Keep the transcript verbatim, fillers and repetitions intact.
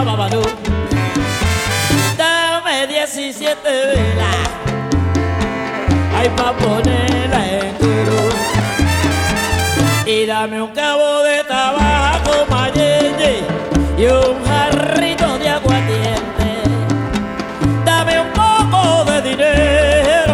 babalú. Dame diecisiete velas, ay, pa' ponerla en tu luz. Y dame un cabo